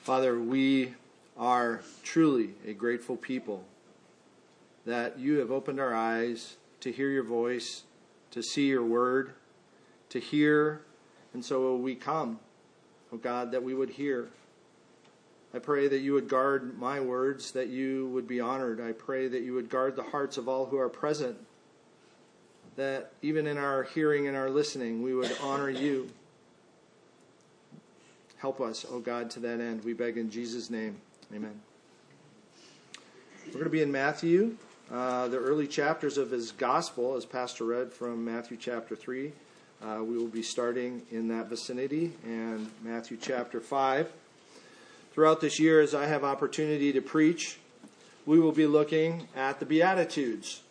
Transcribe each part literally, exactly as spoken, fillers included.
Father, we are truly a grateful people that you have opened our eyes to hear your voice, to see your word, to hear, and so we come, oh God, that we would hear. I pray that you would guard my words, that you would be honored. I pray that you would guard the hearts of all who are present, that even in our hearing and our listening, we would honor you. Help us, oh God, to that end. We beg in Jesus' name. Amen. We're going to be in Matthew, uh, the early chapters of his gospel, as Pastor read from Matthew chapter three. Uh, we will be starting in that vicinity, and Matthew chapter five. Throughout this year, as I have opportunity to preach, we will be looking at the Beatitudes.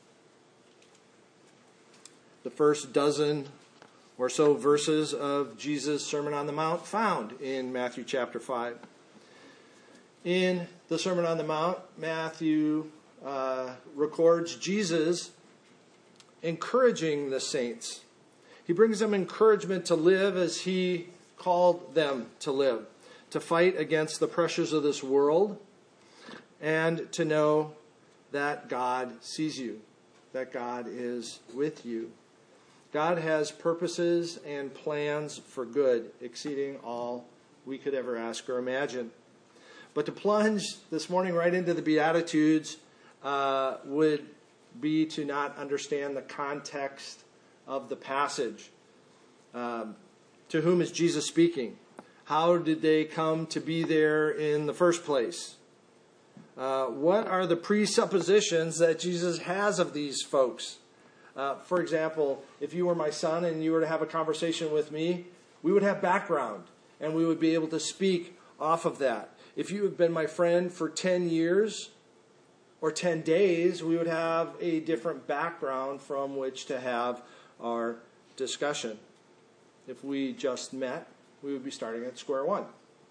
The first dozen or so verses of Jesus' Sermon on the Mount found in Matthew chapter five. In the Sermon on the Mount, Matthew uh, records Jesus encouraging the saints. He brings them encouragement to live as he called them to live, to fight against the pressures of this world, and to know that God sees you, that God is with you. God has purposes and plans for good, exceeding all we could ever ask or imagine. But to plunge this morning right into the Beatitudes uh, would be to not understand the context of the passage. Um, to whom is Jesus speaking? How did they come to be there in the first place? Uh, what are the presuppositions that Jesus has of these folks? Uh, for example, if you were my son and you were to have a conversation with me, we would have background and we would be able to speak off of that. If you have been my friend for ten years or ten days, we would have a different background from which to have our discussion. If we just met, we would be starting at square one.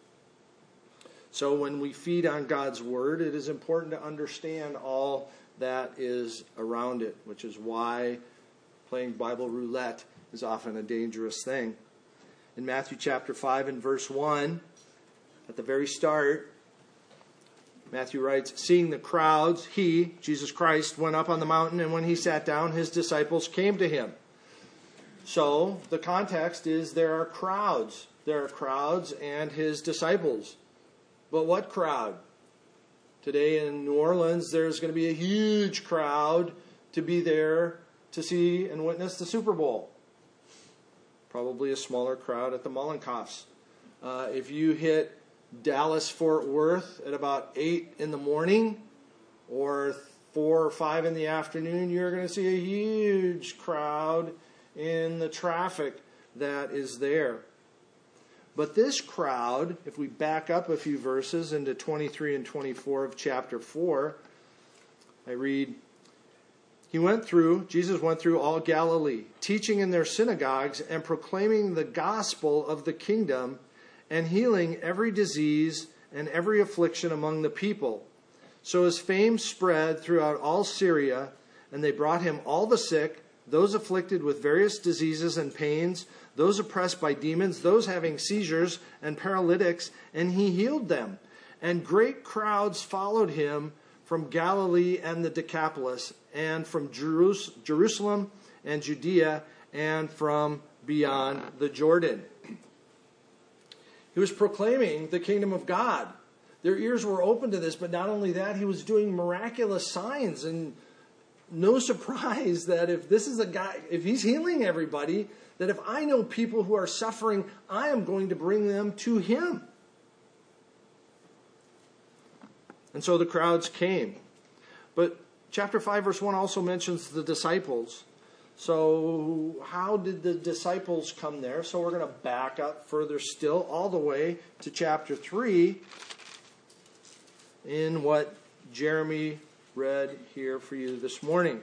So when we feed on God's word, it is important to understand all that is around it, which is why playing Bible roulette is often a dangerous thing. In Matthew chapter five and verse one, at the very start, Matthew writes, "Seeing the crowds, he, Jesus Christ, went up on the mountain, and when he sat down, his disciples came to him." So the context is there are crowds. There are crowds and his disciples. But what crowd? Today in New Orleans, there's going to be a huge crowd to be there to see and witness the Super Bowl. Probably a smaller crowd at the Mollenkoffs. Uh, if you hit Dallas-Fort Worth at about eight in the morning or four or five in the afternoon, you're going to see a huge crowd in the traffic that is there. But this crowd, if we back up a few verses into twenty-three and twenty-four of chapter four, I read, He went through, Jesus went through all Galilee, teaching in their synagogues and proclaiming the gospel of the kingdom and healing every disease and every affliction among the people. So his fame spread throughout all Syria, and they brought him all the sick, those afflicted with various diseases and pains, those oppressed by demons, those having seizures and paralytics, and he healed them. And great crowds followed him from Galilee and the Decapolis, and from Jerus- Jerusalem and Judea, and from beyond the Jordan. He was proclaiming the kingdom of God. Their ears were open to this, but not only that, he was doing miraculous signs. And no surprise that if this is a guy, if he's healing everybody, that if I know people who are suffering, I am going to bring them to him. And so the crowds came. But chapter five, verse one also mentions the disciples. So how did the disciples come there? So we're going to back up further still, all the way to chapter three, in what Jeremy read here for you this morning.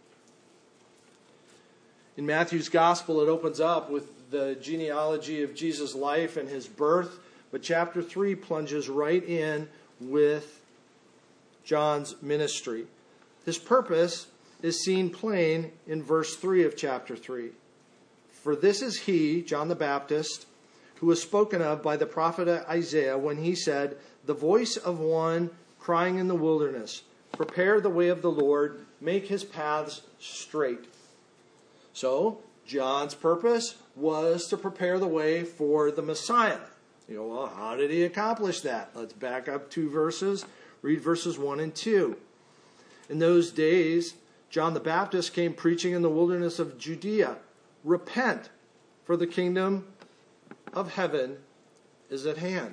In Matthew's gospel, it opens up with the genealogy of Jesus' life and his birth, but chapter three plunges right in with John's ministry. His purpose is seen plain in verse three of chapter three. For this is he, John the Baptist, who was spoken of by the prophet Isaiah when he said, "The voice of one crying in the wilderness, prepare the way of the Lord, make his paths straight." So, John's purpose was to prepare the way for the Messiah. You know, well, how did he accomplish that? Let's back up two verses, read verses one and two. In those days, John the Baptist came preaching in the wilderness of Judea, "Repent, for the kingdom of heaven is at hand."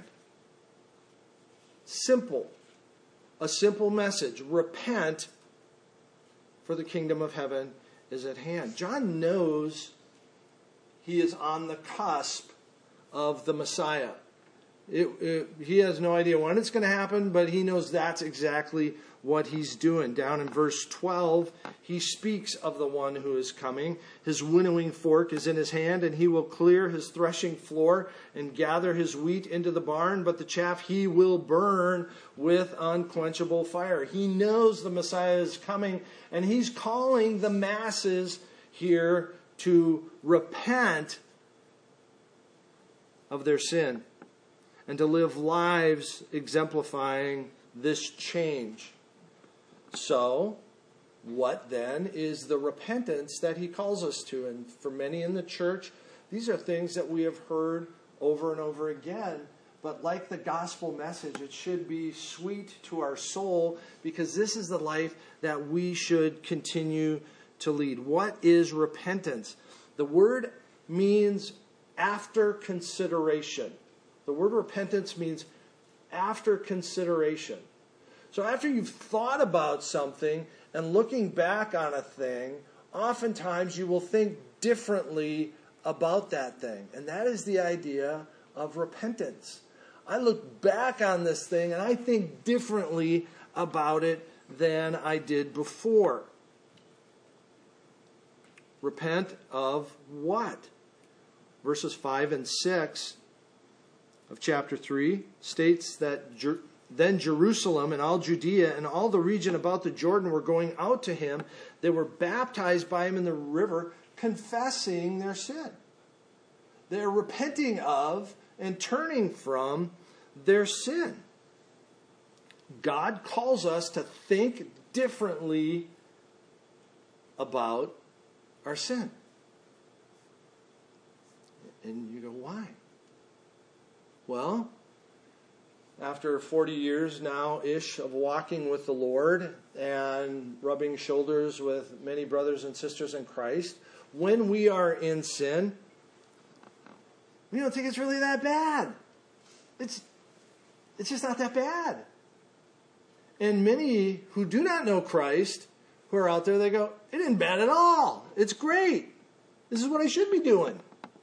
Simple. A simple message. Repent, for the kingdom of heaven is at hand. John knows he is on the cusp of the Messiah. It, it, he has no idea when it's going to happen, but he knows that's exactly what he's doing. Down in verse twelve, he speaks of the one who is coming. His winnowing fork is in his hand, and he will clear his threshing floor and gather his wheat into the barn, but the chaff he will burn with unquenchable fire. He knows the Messiah is coming, and he's calling the masses here to repent of their sin and to live lives exemplifying this change. So, what then is the repentance that he calls us to? And for many in the church, these are things that we have heard over and over again. But like the gospel message, it should be sweet to our soul, because this is the life that we should continue to lead. What is repentance? The word means after consideration. The word repentance means after consideration. So after you've thought about something and looking back on a thing, oftentimes you will think differently about that thing. And that is the idea of repentance. I look back on this thing and I think differently about it than I did before. Repent of what? Verses five and six of chapter three states that Jer- then Jerusalem and all Judea and all the region about the Jordan were going out to him. They were baptized by him in the river, confessing their sin. They're repenting of and turning from their sin. God calls us to think differently about our sin. And you go, why? Well, after forty years now-ish of walking with the Lord and rubbing shoulders with many brothers and sisters in Christ, when we are in sin, we don't think it's really that bad. It's, it's just not that bad. And many who do not know Christ, who are out there, they go, it isn't bad at all. It's great. This is what I should be doing.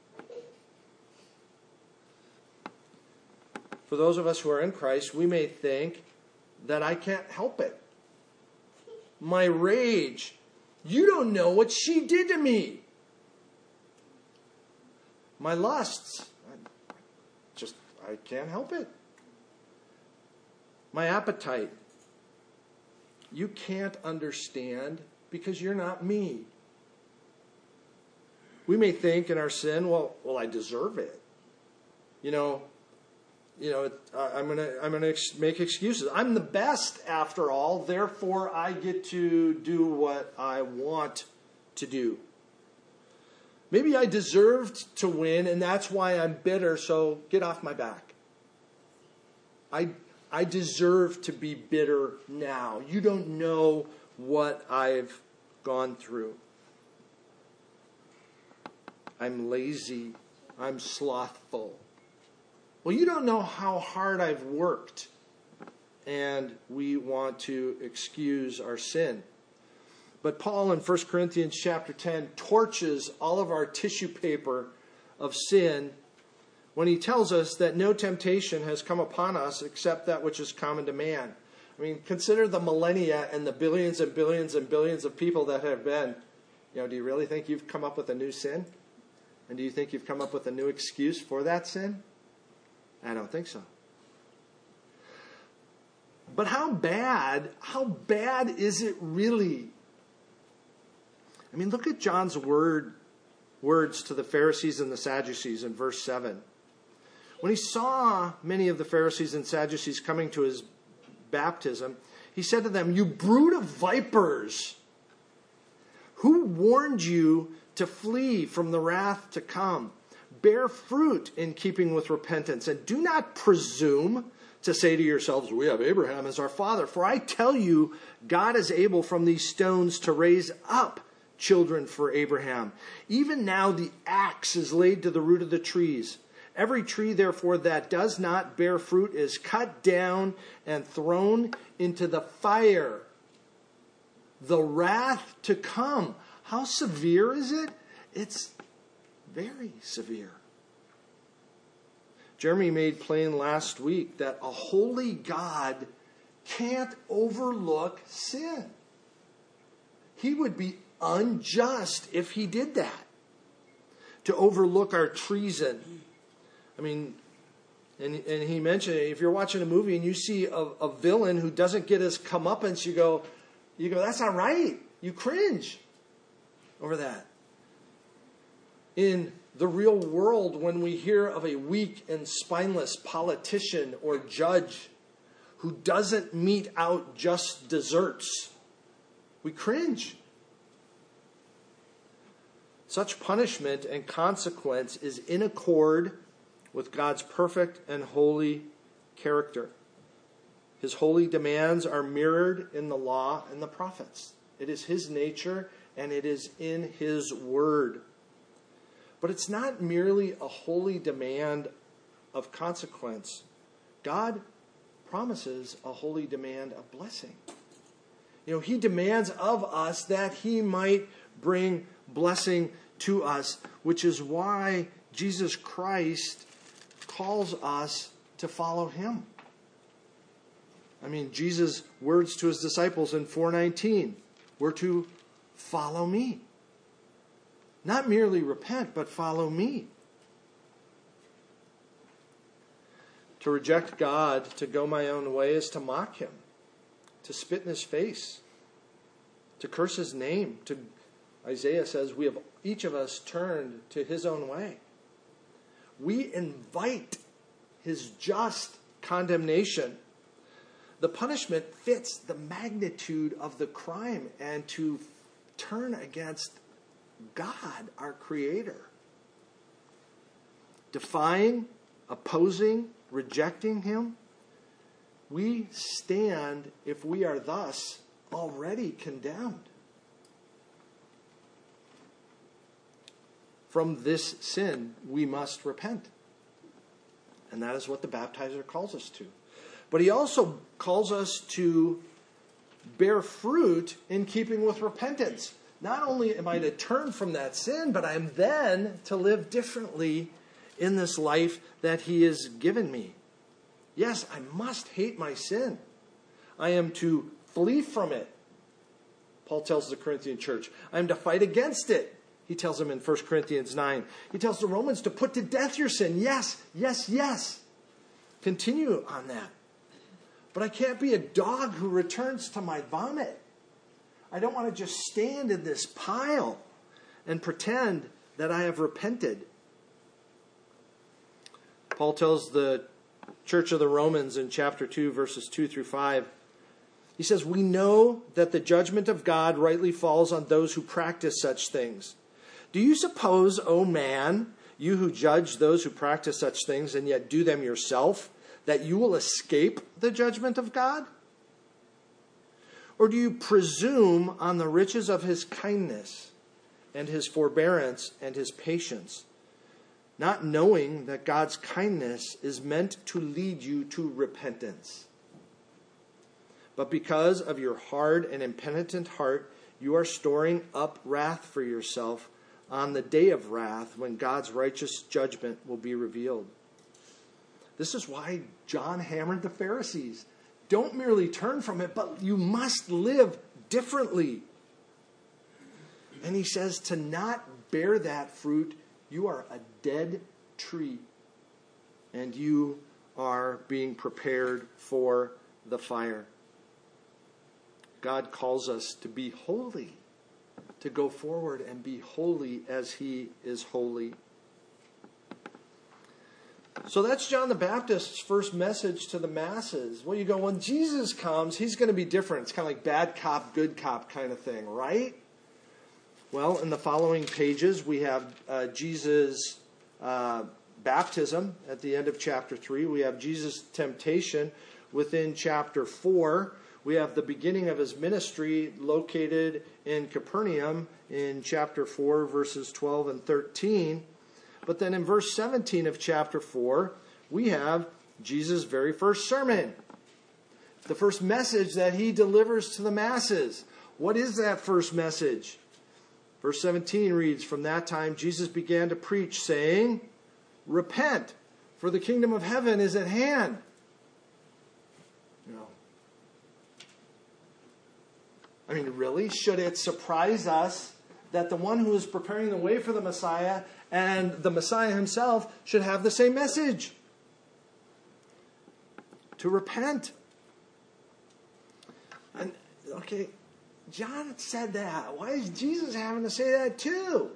For those of us who are in Christ, we may think that I can't help it. My rage, you don't know what she did to me. My lusts, I just, I can't help it. My appetite, you can't understand because you're not me. We may think in our sin, well, well, I deserve it. You know, You know, I'm gonna I'm gonna ex- make excuses. I'm the best after all, therefore I get to do what I want to do. Maybe I deserved to win, and that's why I'm bitter. So get off my back. I I deserve to be bitter now. You don't know what I've gone through. I'm lazy. I'm slothful. Well, you don't know how hard I've worked. And we want to excuse our sin. But Paul in First Corinthians chapter ten torches all of our tissue paper of sin when he tells us that no temptation has come upon us except that which is common to man. I mean, consider the millennia and the billions and billions and billions of people that have been. You know, do you really think you've come up with a new sin? And do you think you've come up with a new excuse for that sin? I don't think so. But how bad, how bad is it really? I mean, look at John's word, words to the Pharisees and the Sadducees in verse seven. When he saw many of the Pharisees and Sadducees coming to his baptism, he said to them, "You brood of vipers, who warned you to flee from the wrath to come? Bear fruit in keeping with repentance, and do not presume to say to yourselves, 'We have Abraham as our father.' For I tell you, God is able from these stones to raise up children for Abraham. Even now the axe is laid to the root of the trees. Every tree, therefore, that does not bear fruit is cut down and thrown into the fire. The wrath to come." How severe is it? It's very severe. Jeremy made plain last week that a holy God can't overlook sin. He would be unjust if he did that. To overlook our treason. I mean, and, and he mentioned it, if you're watching a movie and you see a, a villain who doesn't get his comeuppance, you go, you go, that's not right. You cringe over that. In the real world, when we hear of a weak and spineless politician or judge who doesn't mete out just desserts, we cringe. Such punishment and consequence is in accord with God's perfect and holy character. His holy demands are mirrored in the law and the prophets. It is his nature and it is in his word. But it's not merely a holy demand of consequence. God promises a holy demand of blessing. You know, he demands of us that he might bring blessing to us, which is why Jesus Christ calls us to follow him. I mean, Jesus' words to his disciples in four nineteen were to follow me. Not merely repent, but follow me. To reject God, to go my own way, is to mock him, to spit in his face, to curse his name. To Isaiah says, we have each of us turned to his own way. We invite his just condemnation. The punishment fits the magnitude of the crime, and to turn against God, our Creator. Defying, opposing, rejecting him, we stand, if we are thus, already condemned. From this sin, we must repent. And that is what the baptizer calls us to. But he also calls us to bear fruit in keeping with repentance. Not only am I to turn from that sin, but I am then to live differently in this life that he has given me. Yes, I must hate my sin. I am to flee from it. Paul tells the Corinthian church, I am to fight against it. He tells them in First Corinthians nine. He tells the Romans to put to death your sin. Yes, yes, yes. Continue on that. But I can't be a dog who returns to my vomit. I don't want to just stand in this pile and pretend that I have repented. Paul tells the church of the Romans in chapter two, verses two through five, he says, we know that the judgment of God rightly falls on those who practice such things. Do you suppose, O man, you who judge those who practice such things and yet do them yourself, that you will escape the judgment of God? Or do you presume on the riches of his kindness and his forbearance and his patience, not knowing that God's kindness is meant to lead you to repentance? But because of your hard and impenitent heart, you are storing up wrath for yourself on the day of wrath, when God's righteous judgment will be revealed. This is why John hammered the Pharisees. Don't merely turn from it, but you must live differently. And he says, to not bear that fruit, you are a dead tree, and you are being prepared for the fire. God calls us to be holy, to go forward and be holy as he is holy. So that's John the Baptist's first message to the masses. Well, you go, when Jesus comes, he's going to be different. It's kind of like bad cop, good cop kind of thing, right? Well, in the following pages, we have uh, Jesus' uh, baptism at the end of chapter three. We have Jesus' temptation within chapter four. We have the beginning of his ministry located in Capernaum in chapter four, verses twelve and thirteen. But then in verse seventeen of chapter four, we have Jesus' very first sermon. The first message that he delivers to the masses. What is that first message? Verse seventeen reads, "From that time Jesus began to preach, saying, 'Repent, for the kingdom of heaven is at hand.'" You know, I mean, really? Should it surprise us that the one who is preparing the way for the Messiah and the Messiah himself should have the same message? To repent. And, okay, John said that. Why is Jesus having to say that too?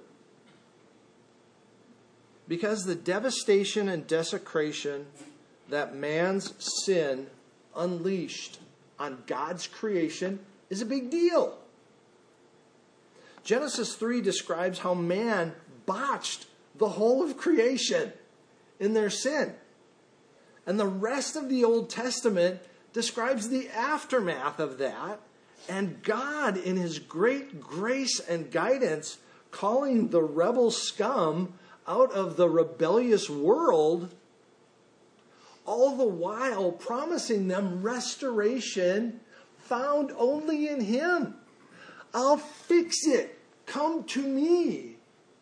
Because the devastation and desecration that man's sin unleashed on God's creation is a big deal. Genesis three describes how man botched the whole of creation in their sin. And the rest of the Old Testament describes the aftermath of that, and God, in his great grace and guidance, calling the rebel scum out of the rebellious world, all the while promising them restoration found only in him. I'll fix it. Come to me.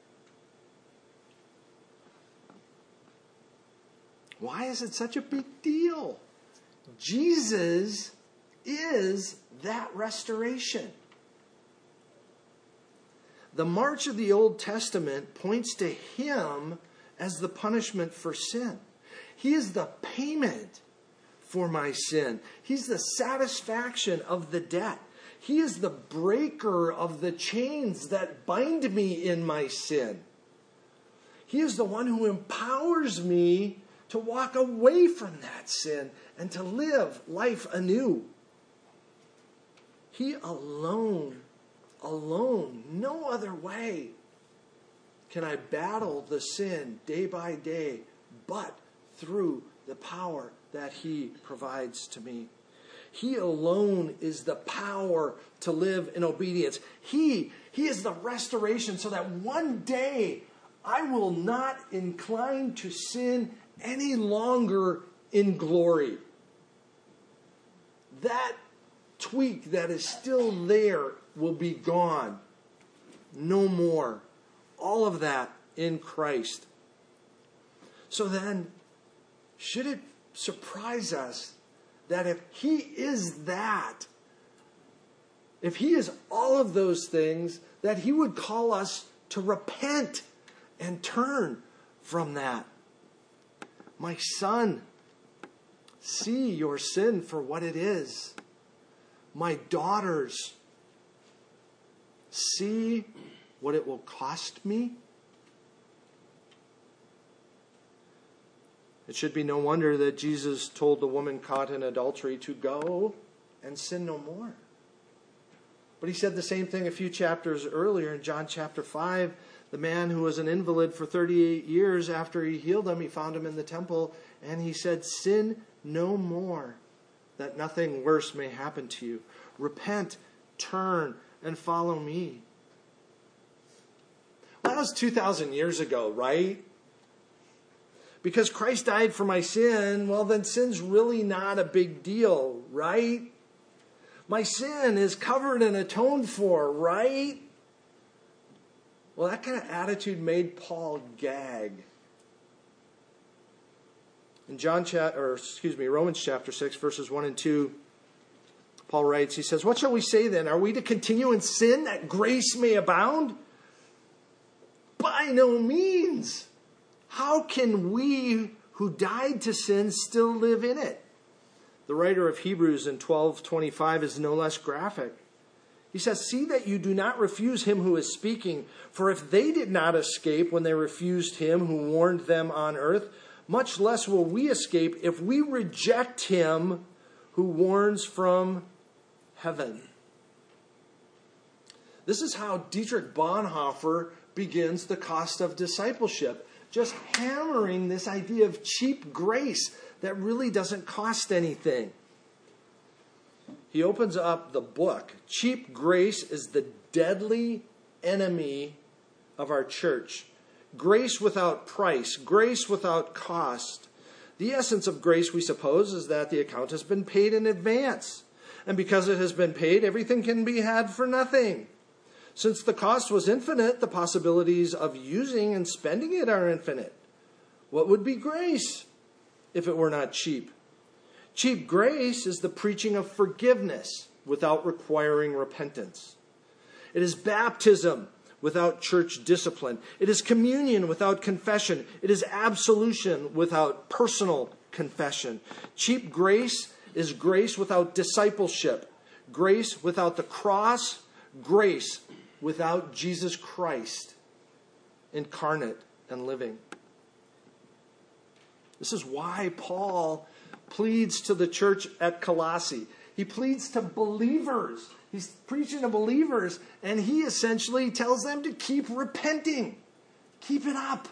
Why is it such a big deal? Jesus is that restoration. The march of the Old Testament points to him as the punishment for sin. He is the payment for my sin. He's the satisfaction of the debt. He is the breaker of the chains that bind me in my sin. He is the one who empowers me to walk away from that sin and to live life anew. He alone, alone, no other way can I battle the sin day by day, but through the power that he provides to me. He alone is the power to live in obedience. He, he is the restoration so that one day I will not incline to sin any longer in glory. That tweak that is still there will be gone. No more. All of that in Christ. So then, should it surprise us that if he is that, if he is all of those things, that he would call us to repent and turn from that? My son, see your sin for what it is. My daughters, see what it will cost me. It should be no wonder that Jesus told the woman caught in adultery to go and sin no more. But he said the same thing a few chapters earlier in John chapter five. The man who was an invalid for thirty-eight years, after he healed him, he found him in the temple, and he said, "Sin no more, that nothing worse may happen to you. Repent, turn, and follow me." Well, that was two thousand years ago, right? Because Christ died for my sin, well, then sin's really not a big deal, right? My sin is covered and atoned for, right? Well, that kind of attitude made Paul gag. In John cha- or excuse me, Romans chapter six, verses one and two, Paul writes, he says, "What shall we say then? Are we to continue in sin that grace may abound? By no means. How can we who died to sin still live in it?" The writer of Hebrews in twelve twenty-five is no less graphic. He says, "See that you do not refuse him who is speaking, for if they did not escape when they refused him who warned them on earth, much less will we escape if we reject him who warns from heaven. This is how Dietrich Bonhoeffer begins The Cost of Discipleship, just hammering this idea of cheap grace that really doesn't cost anything. He opens up the book. Cheap grace is the deadly enemy of our church. Grace without price, grace without cost. The essence of grace, we suppose, is that the account has been paid in advance. And because it has been paid, everything can be had for nothing. Since the cost was infinite, the possibilities of using and spending it are infinite. What would be grace if it were not cheap? Cheap grace is the preaching of forgiveness without requiring repentance. It is baptism without church discipline. It is communion without confession. It is absolution without personal confession. Cheap grace is grace without discipleship. Grace without the cross. Grace without Jesus Christ incarnate and living. This is why Paul pleads to the church at Colossae. He pleads to believers. He's preaching to believers, and he essentially tells them to keep repenting. Keep it up.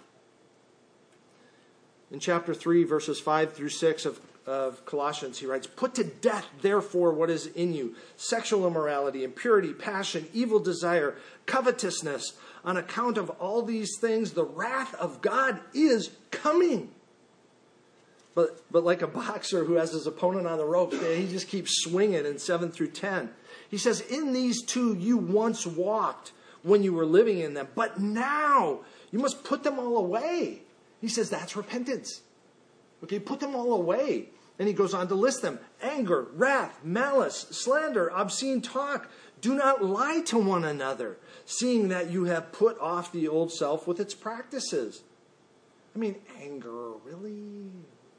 In chapter three, verses five through six of, of Colossians, he writes, "Put to death, therefore, what is in you, sexual immorality, impurity, passion, evil desire, covetousness. On account of all these things, the wrath of God is coming." But, but like a boxer who has his opponent on the ropes, he just keeps swinging in seven through ten. He says, "In these two you once walked when you were living in them, but now you must put them all away." He says that's repentance. Okay, put them all away. And he goes on to list them: anger, wrath, malice, slander, obscene talk. Do not lie to one another, seeing that you have put off the old self with its practices. I mean, anger, really?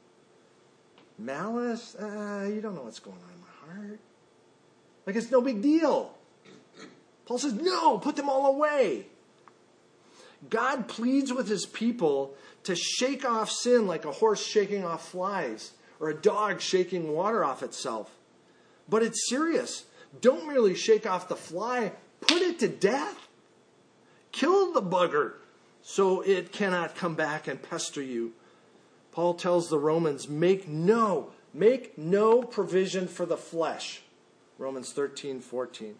Malice? Uh, you don't know what's going on in my heart. Like, it's no big deal. Paul says, no, put them all away. God pleads with his people to shake off sin like a horse shaking off flies or a dog shaking water off itself. But it's serious. Don't merely shake off the fly. Put it to death. Kill the bugger so it cannot come back and pester you. Paul tells the Romans, make no, make no provision for the flesh. Romans thirteen fourteen.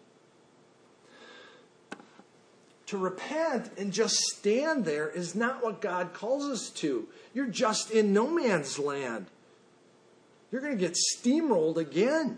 To repent and just stand there is not what God calls us to. You're just in no man's land. You're going to get steamrolled again.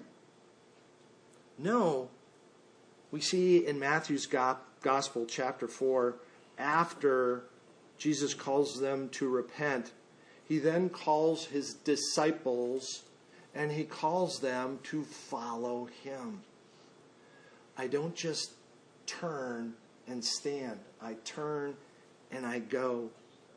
No. We see in Matthew's Gospel, chapter four, after Jesus calls them to repent, he then calls his disciples and he calls them to follow him. I don't just turn and stand. I turn and I go.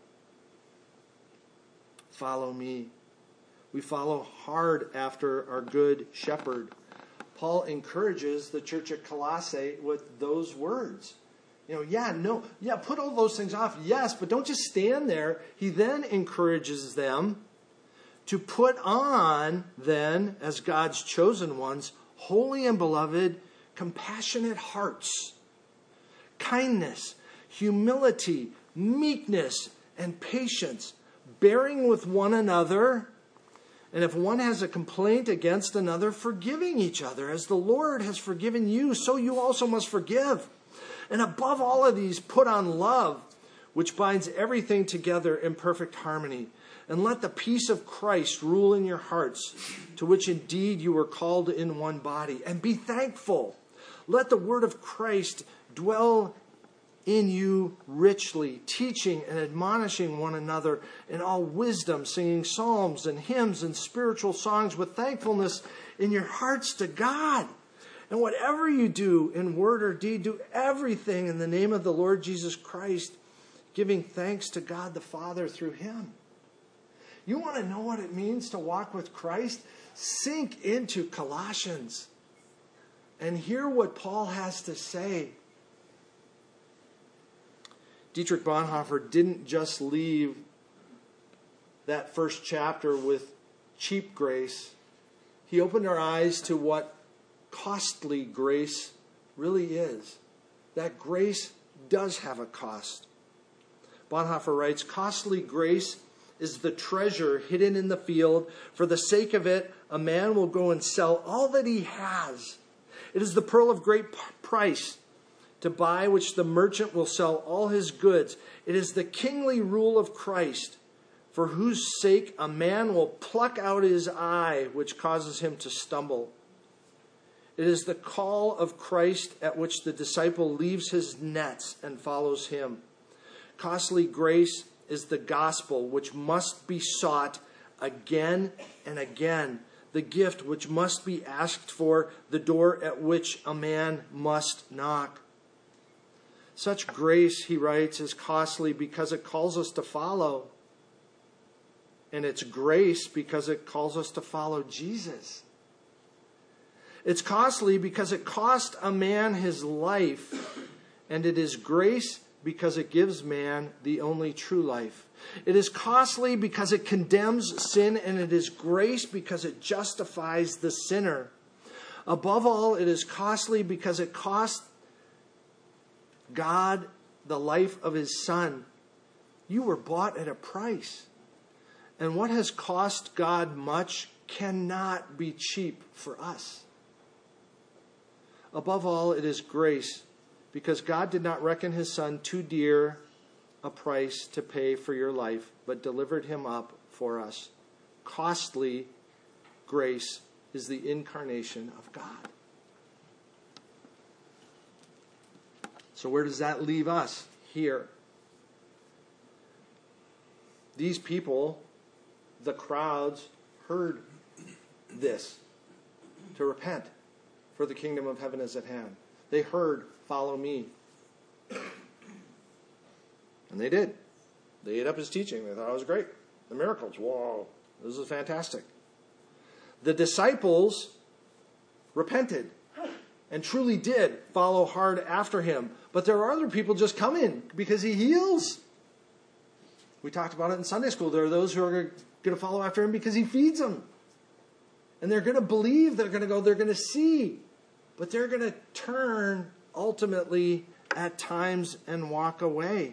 Follow me. We follow hard after our good shepherd. Paul encourages the church at Colossae with those words. You know, yeah, no, yeah, put all those things off, yes, but don't just stand there. He then encourages them to put on, then, as God's chosen ones, holy and beloved, compassionate hearts, kindness, humility, meekness, and patience, bearing with one another, and if one has a complaint against another, forgiving each other. As the Lord has forgiven you, so you also must forgive. And above all of these, put on love, which binds everything together in perfect harmony. And let the peace of Christ rule in your hearts, to which indeed you were called in one body. And be thankful. Let the word of Christ dwell in you richly, teaching and admonishing one another in all wisdom, singing psalms and hymns and spiritual songs with thankfulness in your hearts to God. And whatever you do in word or deed, do everything in the name of the Lord Jesus Christ, giving thanks to God the Father through him. You want to know what it means to walk with Christ? Sink into Colossians and hear what Paul has to say. Dietrich Bonhoeffer didn't just leave that first chapter with cheap grace, he opened our eyes to what costly grace really is. That grace does have a cost. Bonhoeffer writes, "Costly grace is the treasure hidden in the field. For the sake of it, a man will go and sell all that he has. It is the pearl of great price, to buy which the merchant will sell all his goods. It is the kingly rule of Christ, for whose sake a man will pluck out his eye, which causes him to stumble. It is the call of Christ at which the disciple leaves his nets and follows him. Costly grace is the gospel which must be sought again and again, the gift which must be asked for, the door at which a man must knock. Such grace," he writes, "is costly because it calls us to follow. And it's grace because it calls us to follow Jesus. It's costly because it cost a man his life, and it is grace because it gives man the only true life. It is costly because it condemns sin, and it is grace because it justifies the sinner. Above all, it is costly because it cost God the life of his Son. You were bought at a price. And what has cost God much cannot be cheap for us. Above all, it is grace, because God did not reckon his Son too dear a price to pay for your life, but delivered him up for us. Costly grace is the incarnation of God. So where does that leave us? Here. These people, the crowds, heard this, to repent, for the kingdom of heaven is at hand. They heard, follow me. And they did. They ate up his teaching. They thought it was great. The miracles, whoa, this is fantastic. The disciples repented and truly did follow hard after him. But there are other people just coming because he heals. We talked about it in Sunday school. There are those who are going to follow after him because he feeds them. And they're going to believe, they're going to go, they're going to see. But they're going to turn ultimately at times and walk away.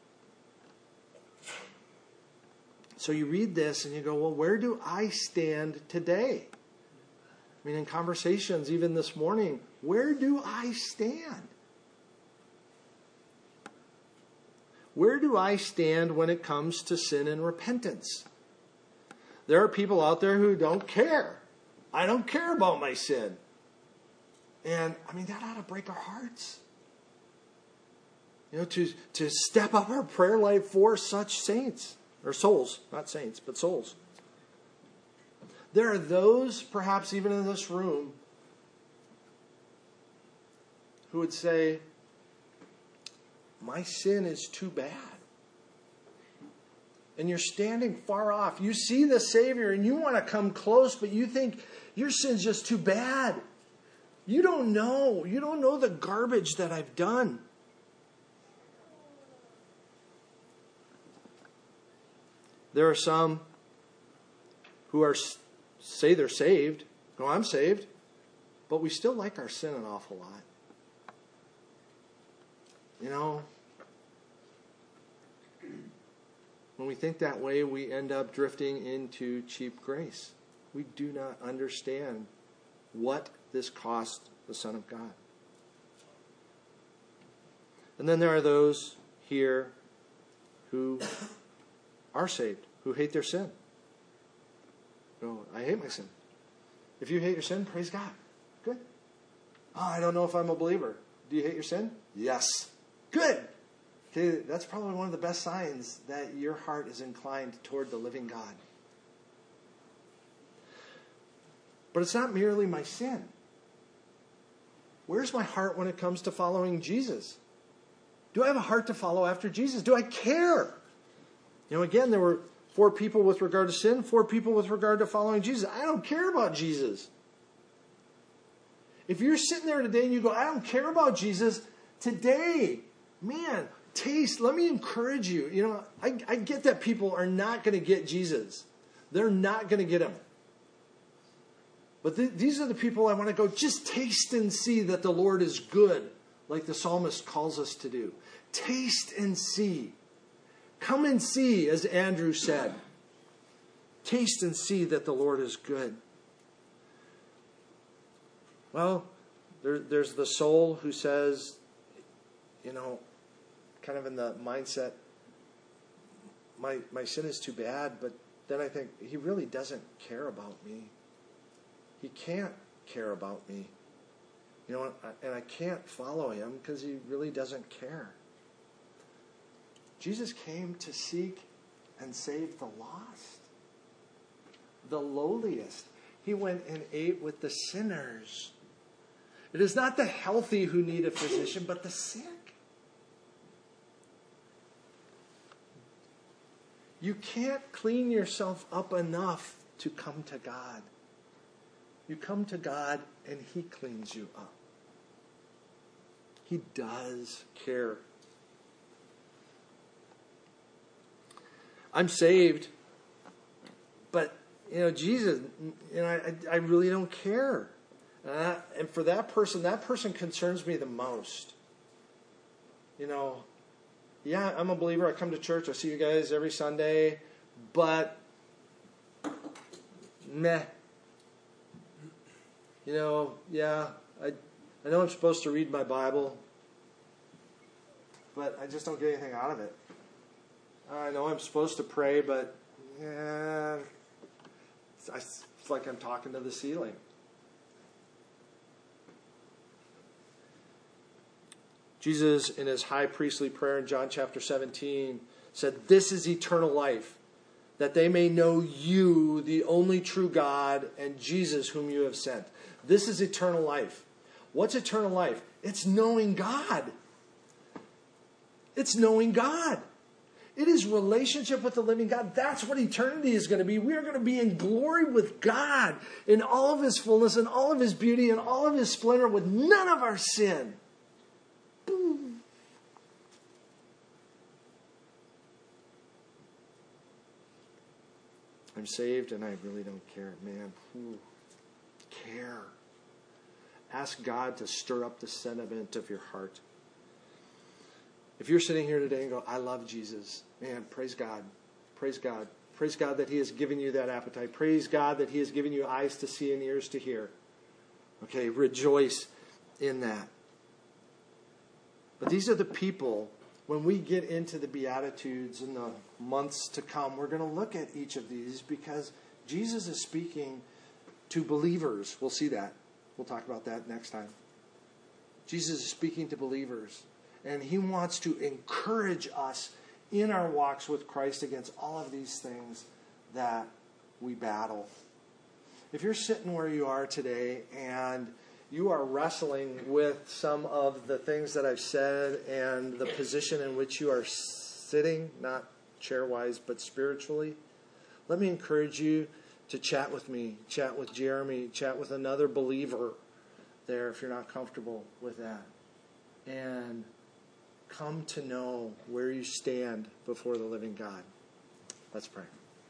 So you read this and you go, well, where do I stand today? I mean, in conversations, even this morning, where do I stand? Where do I stand when it comes to sin and repentance? There are people out there who don't care. I don't care about my sin. And, I mean, that ought to break our hearts. You know, to, to step up our prayer life for such saints. Or souls, not saints, but souls. There are those, perhaps even in this room, who would say, my sin is too bad. And you're standing far off. You see the Savior and you want to come close, but you think your sin's just too bad. You don't know. You don't know the garbage that I've done. There are some who are say they're saved. No, I'm saved. But we still like our sin an awful lot. You know, when we think that way, we end up drifting into cheap grace. We do not understand what this cost the Son of God. And then there are those here who are saved, who hate their sin. No, I hate my sin. If you hate your sin, praise God. Good. Oh, I don't know if I'm a believer. Do you hate your sin? Yes. Good. Okay, that's probably one of the best signs that your heart is inclined toward the living God. But it's not merely my sin. Where's my heart when it comes to following Jesus? Do I have a heart to follow after Jesus? Do I care? You know, again, there were four people with regard to sin, four people with regard to following Jesus. I don't care about Jesus. If you're sitting there today and you go, I don't care about Jesus, today, man, taste. Let me encourage you. You know, I, I get that people are not going to get Jesus. They're not going to get him. But th- these are the people I want to go, just taste and see that the Lord is good, like the psalmist calls us to do. Taste and see. Come and see, as Andrew said. Taste and see that the Lord is good. Well, there, there's the soul who says, you know, kind of in the mindset, my my sin is too bad, but then I think, he really doesn't care about me. He can't care about me. You know, and I can't follow him because he really doesn't care. Jesus came to seek and save the lost, the lowliest. He went and ate with the sinners. It is not the healthy who need a physician, but the sick. You can't clean yourself up enough to come to God. You come to God and he cleans you up. He does care. I'm saved, but, you know, Jesus, you know, I, I really don't care. Uh, and for that person, that person concerns me the most. You know, yeah, I'm a believer. I come to church. I see you guys every Sunday. But, meh. You know, yeah, I, I know I'm supposed to read my Bible. But I just don't get anything out of it. I know I'm supposed to pray, but, yeah, it's, it's like I'm talking to the ceiling. Jesus, in his high priestly prayer in John chapter seventeen, said, "This is eternal life, that they may know you, the only true God, and Jesus whom you have sent." This is eternal life. What's eternal life? It's knowing God. It's knowing God. It is relationship with the living God. That's what eternity is going to be. We are going to be in glory with God in all of his fullness and all of his beauty and all of his splendor with none of our sin. Boom. I'm saved and I really don't care. Man, whew. Care. Ask God to stir up the sentiment of your heart. If you're sitting here today and go, I love Jesus, man, praise God. Praise God. Praise God that he has given you that appetite. Praise God that he has given you eyes to see and ears to hear. Okay, rejoice in that. But these are the people, when we get into the Beatitudes in the months to come, we're going to look at each of these because Jesus is speaking to believers. We'll see that. We'll talk about that next time. Jesus is speaking to believers. And he wants to encourage us in our walks with Christ against all of these things that we battle. If you're sitting where you are today and you are wrestling with some of the things that I've said and the position in which you are sitting, not chair-wise, but spiritually, let me encourage you to chat with me, chat with Jeremy, chat with another believer there if you're not comfortable with that. And come to know where you stand before the living God. Let's pray.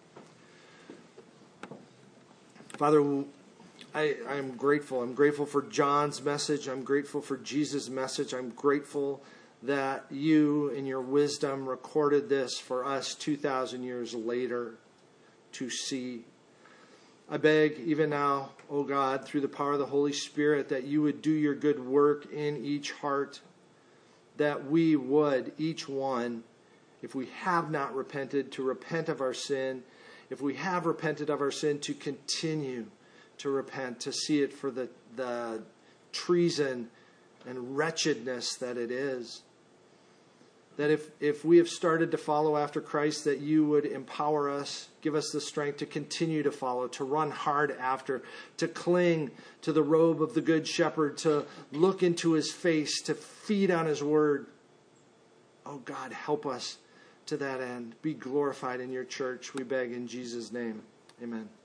Father, I, I'm grateful. I'm grateful for John's message. I'm grateful for Jesus' message. I'm grateful that you, in your wisdom, recorded this for us two thousand years later to see. I beg even now, O God, through the power of the Holy Spirit, that you would do your good work in each heart, that we would, each one, if we have not repented, to repent of our sin. If we have repented of our sin, to continue to repent, to see it for the, the treason and wretchedness that it is. That if, if we have started to follow after Christ, that you would empower us, give us the strength to continue to follow, to run hard after, to cling to the robe of the Good Shepherd, to look into his face, to feed on his word. Oh God, help us to that end. Be glorified in your church, we beg in Jesus' name. Amen.